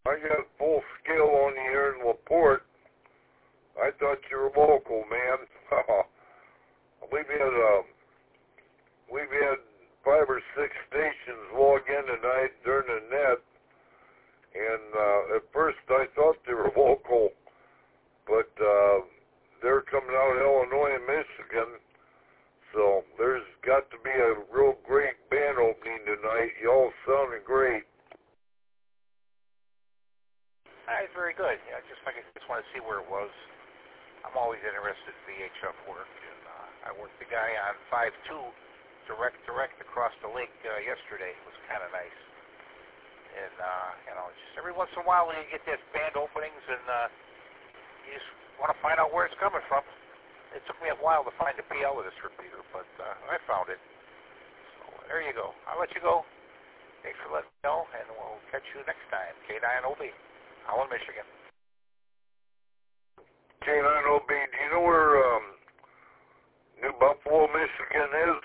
I got full scale on you here in LaPorte. I thought you were local, man. We've had 5 or 6 stations log in tonight during the net, and at first I thought they were local, but they're coming out of Illinois and Michigan, so there's got to be a real great band opening tonight. Y'all sounding great. It's very good. Yeah, I just want to see where it was. I'm always interested in VHF work, and I worked the guy on 5.2 direct across the lake yesterday. It was kind of nice. And, just every once in a while you get these band openings, and you just want to find out where it's coming from. It took me a while to find the PL of this repeater, but I found it. So there you go. I'll let you go. Thanks for letting me know, and we'll catch you next time. K9OB. Holland, Michigan. K9OB, do you know where New Buffalo, Michigan is?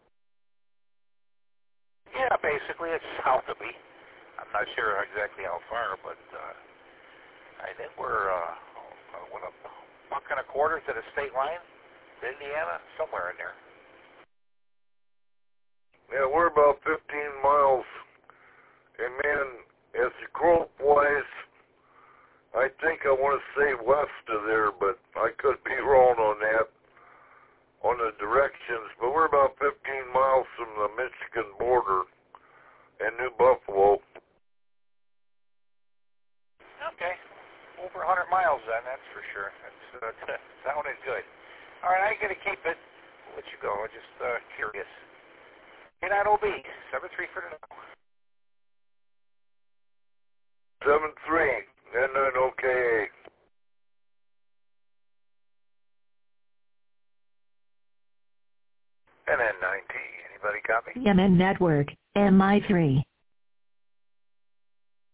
Yeah, basically it's south of me. I'm not sure exactly how far, but I think we're a buck and a quarter to the state line, to Indiana, somewhere in there. Yeah, we're about 15 miles, and man, as the crow flies, I think I want to say west of there, but I could be wrong on that, on the directions. But we're about 15 miles from the Michigan border and New Buffalo. Okay, over 100 miles then, that's for sure. That's sounded good. All right, I got to keep it. I'll let you go. I'm just curious. K9OB, 7-3 for now. 7-3. N9OKA. NN9T. Anybody copy? MN Network, MI3.